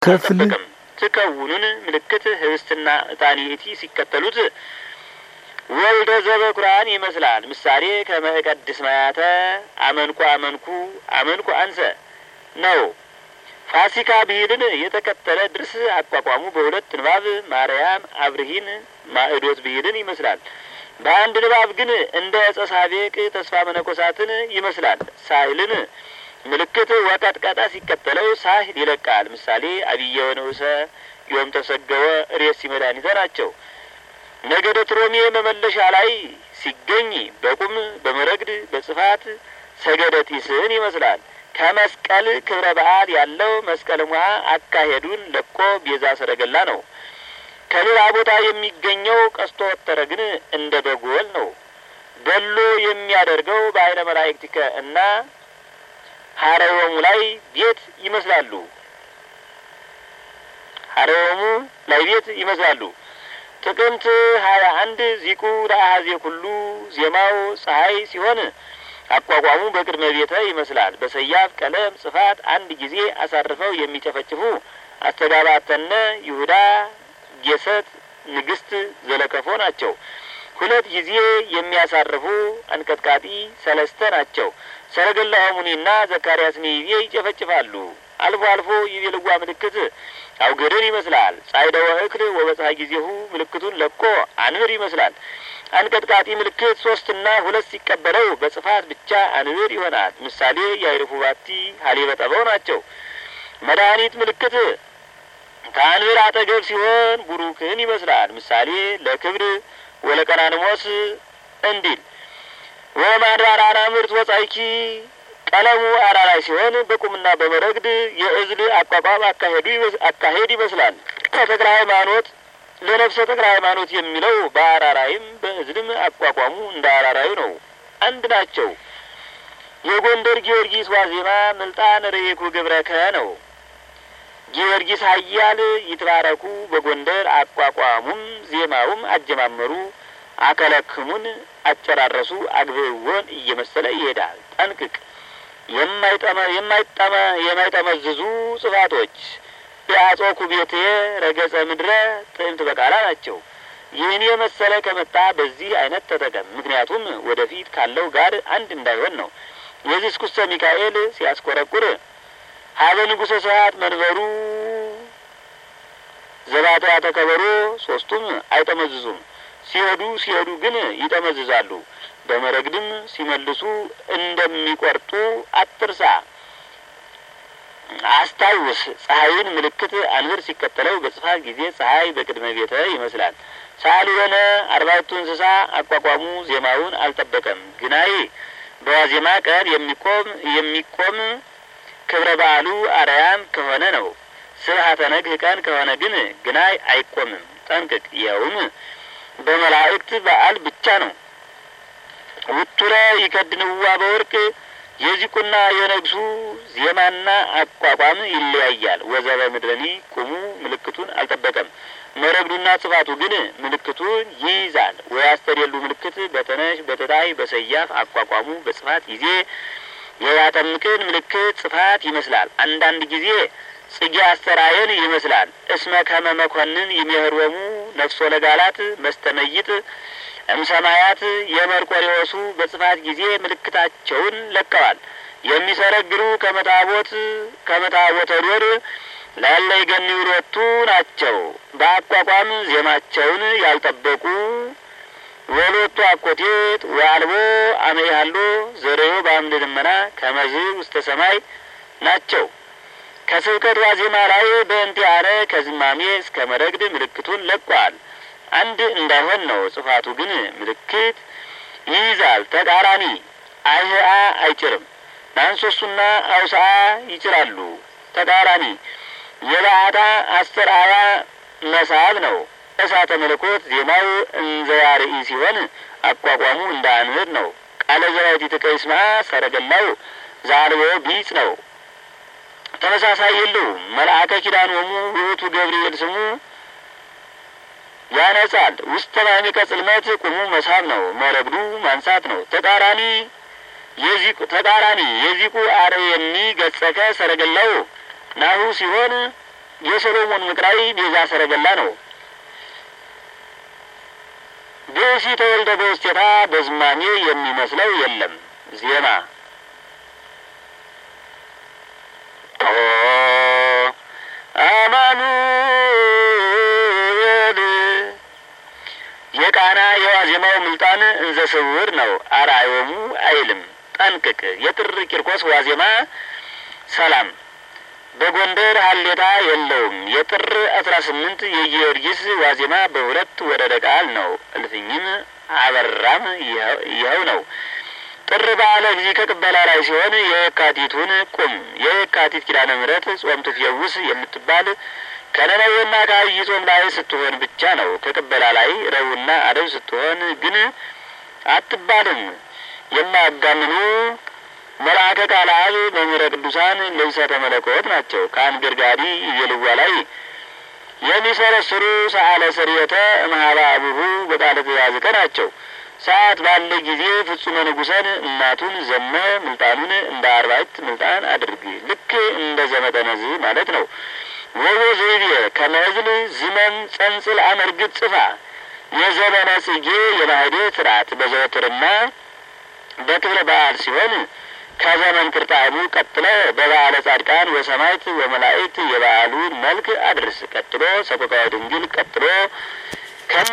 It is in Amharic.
ክፍል ትከውኑን ምልክት ህብስትና ዕጣን ይእቲ ሲከተሉት ወልደ ዘበኩራን ይመስላል። ምሳሌ ከመቀድስ ማያተ አመንኩ አመንኩ አመንኩ አንሰ ነው። ፋሲካ ብሂልን የተከተለ ድርስ አቋቋሙ በሁለት ንባብ ማርያም አብርሂን ማዕዶት ብሂልን ይመስላል። በአንድ ንባብ ግን እንደ ዕፀ ሳቤቅ ተስፋ መነኮሳትን ይመስላል። ሳህልን ምልክት ወቀጥቀጣ ሲከተለው ሳህል ይለቃል። ምሳሌ አብየ ወንዑሰ ዮም ተሰገወ ሬሲ መድኃኒተ ናቸው። ነገደ ትሮሜ መመለሻ ላይ ሲገኝ በቁም በመረግድ በጽፋት ሰገደ ጢስን ይመስላል። ከመስቀል ክብረ በዓል ያለው መስቀል ሙሃ አካሄዱን ለቆ ቤዛ ሰረገላ ነው። ከሌላ ቦታ የሚገኘው ቀስቶ ወተረ ግን እንደ በጎል ነው። በሎ የሚያደርገው በአይነ መላእክቲከ እና ሀረወሙ ላይ ቤት ይመስላሉ። ሀረወሙ ላይ ቤት ይመስላሉ። ጥቅምት 21 ዚቁ ለአሐዜ ኩሉ ዜማው ፀሐይ ሲሆን አቋቋሙ በቅድመ ቤተ ይመስላል። በሰያፍ ቀለም ጽፋት አንድ ጊዜ አሳርፈው የሚጨፈጭፉ አስተጋባተነ ይሁዳ ጌሰት ንግስት ዘለከፎ ናቸው። ሁለት ጊዜ የሚያሳርፉ አንቀጥቃጢ ሰለስተ ናቸው። ሰረገላ ሙኒና ዘካርያስ ኒቤ ይጨፈጭፋሉ። አልፎ አልፎ የቤልዋ ምልክት አውገደን ይመስላል። ጻይደ ወእክል ወበፀሐይ ጊዜሁ ምልክቱን ለቆ አንብር ይመስላል። አንቀጥቃጢ ምልክት 3 እና 2 ሲቀበለው በጽፋት ብቻ አንብር ይሆናል። ምሳሌ ያይርፉ ባቲ ሀሊበ ጠበው ናቸው። መድኃኒት ምልክት ከአንብር አጠገብ ሲሆን ቡሩክን ይመስላል። ምሳሌ ለክብር ወለቀናንሞስ እንዲል ወማድባራና ምርት ወጻይኪ ቀለሙ አራራይ ሲሆን በቁምና በመረግድ የእዝል አቋቋም አካሄድ ይመስላል። ተክለ ሃይማኖት ለነፍሰ ተክለ ሃይማኖት የሚለው በአራራይም በእዝልም አቋቋሙ እንደ አራራዩ ነው። አንድ ናቸው። የጎንደር ጊዮርጊስ ዋዜማ ምልጣን ርኤኩ ግብረከ ነው። ጊዮርጊስ ኃያል ይትባረኩ በጎንደር አቋቋሙም ዜማውም አጀማመሩ አከለክሙን አጨራረሱ አግብወን እየመሰለ ይሄዳል። ጠንቅቅ የማይጠመዝዙ ጽፋቶች የአጾኩ ቤቴ ረገጸ ምድረ ጥዕምት በቃላ ናቸው። ይህን የመሰለ ከመጣ በዚህ አይነት ተጠቀም። ምክንያቱም ወደፊት ካለው ጋር አንድ እንዳይሆን ነው። የዚህ ስኩሰ ሚካኤል ሲያስቆረቁር ሀበ ንጉሠ ሰዓት መንበሩ ዘባታ ተከበሮ 3ቱም አይጠመዝዙም። ሲሄዱ ግን ይጠመዝዛሉ። በመረግድም ሲመልሱ እንደሚቆርጡ አትርሳ። አስታውስ። ፀሐይን ምልክት አንብር ሲከተለው በጽፋት ጊዜ ፀሐይ በቅድመ ቤተ ይመስላል። ሳሉ ሆነ 40ቱ እንስሳ አቋቋሙ ዜማውን አልጠበቀም። ግናይ በዋዜማ ቀን የሚቆም ክብረ በዓሉ አርያም ከሆነ ነው። ስብሐተ ነግህ ቀን ከሆነ ግን ግናይ አይቆምም። ጠንቅቅ። ይኸውም በመላእክት በዓል ብቻ ነው። ውቱረ ይከድንዋ በወርቅ የዚቁና የነግሱ ዜማና አቋቋም ይለያያል። ወዘበ ምድረኒ ቁሙ ምልክቱን አልጠበቀም። መረግዱና ጽፋቱ ግን ምልክቱን ይይዛል። ወያስተደሉ ምልክት በተነሽ በተታይ በሰያፍ አቋቋሙ በጽፋት ጊዜ የያጠምቅን ምልክት ጽፋት ይመስላል። አንዳንድ ጊዜ ጽጌ አስተራየን ይመስላል። እስመ ከመ መኮንን የሚያህርወሙ ነፍሶ ለጋላት መስተመይጥ እምሰማያት የመርቆሬዎሱ በጽፋት ጊዜ ምልክታቸውን ለቀዋል። የሚሰረግሩ ከመታቦተ ዶር ላለ ይገኒ ሁለቱ ናቸው። በአቋቋም ዜማቸውን ያልጠበቁ ወሎቱ አኮቴት ወአልቦ አመያሎ ዘሬዮ በአምድ ደመና ከመዝ ውስተ ሰማይ ናቸው። ከስብከት ዋዜማ ላይ በእንቲአነ ከዝማሜ እስከ መረግድ ምልክቱን ለቋል። አንድ እንዳይሆን ነው። ጽፋቱ ግን ምልክት ይይዛል። ተቃራኒ አይህአ አይጭርም። ናንሶሱና አውስአ ይጭራሉ። ተቃራኒ የባዕታ አስተርአያ መሳብ ነው። እሳተ መለኮት ዜማው እንዘያርኢ ሲሆን አቋቋሙ እንደ አንብር ነው። ቃለ ዘባቲ ተቀይስማ ሰረገላው ዛልቦ ቢጽ ነው። ተመሳሳይ የለውም። መልአከ ኪዳኖሙ ውእቱ ገብርኤል ስሙ ያነጻል። ውስተ ማዕምቀ ጽልመት ቁሙ መሳብ ነው። መረግዱ ማንሳት ነው። ተቃራኒ የዚቁ አርየኒ ገጸከ ሰረገላው ናሁ ሲሆን የሰሎሞን ምቅራዊ ቤዛ ሰረገላ ነው። ብእሲ ተወልደ በውስቴታ በዝማሜ የሚመስለው የለም። ዜማ አማኑኤል የቃና የዋዜማው ምልጣን እንዘ ስውር ነው። አርአዮሙ አይልም ጠንቅቅ የጥር ቂርቆስ ዋዜማ ሰላም በጎንደር ሀሌታ የለውም። የጥር 18 የጊዮርጊስ ዋዜማ በሁለት ወረደ ቃል ነው። እልፍኝም አበራም ይኸው ነው። ጥር በዓለ ጊዜ ከቅበላ ላይ ሲሆን የካቲቱን ቁም የካቲት ኪዳነ ምሕረት ጾም ትፈውስ የምትባል ከነነዌና ከአብይ ጾም ላይ ስትሆን ብቻ ነው። ከቅበላ ላይ ረቡዕና ዓርብ ስትሆን ግን አትባልም። የማያጋንኑ መልአከ ቃለ አብ መምህረ ቅዱሳን ልብሰተ መለኮት ናቸው። ከአንገርጋዲ የልዋ ላይ የሚሰረስሩ ሰአለ ስርየተ እምኀበ አቡሁ በቃለ ትእዛዝከ ናቸው። ሰዓት ባለ ጊዜ ፍጹመ ንጉሰን እናቱን ዘመ ምልጣኑን እንደ አርባዕት ምልጣን አድርግ ልክ እንደ ዘመጠነዝ ማለት ነው። ወቦ ዘይቤ ከመዝል ዝመም ጸንጽል አመርግጥ ጽፋ የዘመነ ጽጌ የማኅሌት ሥርዓት በዘወትርና በክብረ በዓል ሲሆን ከዘመን ክርጣሙ ቀጥሎ በበዓለ ጻድቃን ወሰማዕት ወመላእክት የበዓሉን መልክ አድርስ። ቀጥሎ ሰቆቃወ ድንግል፣ ቀጥሎ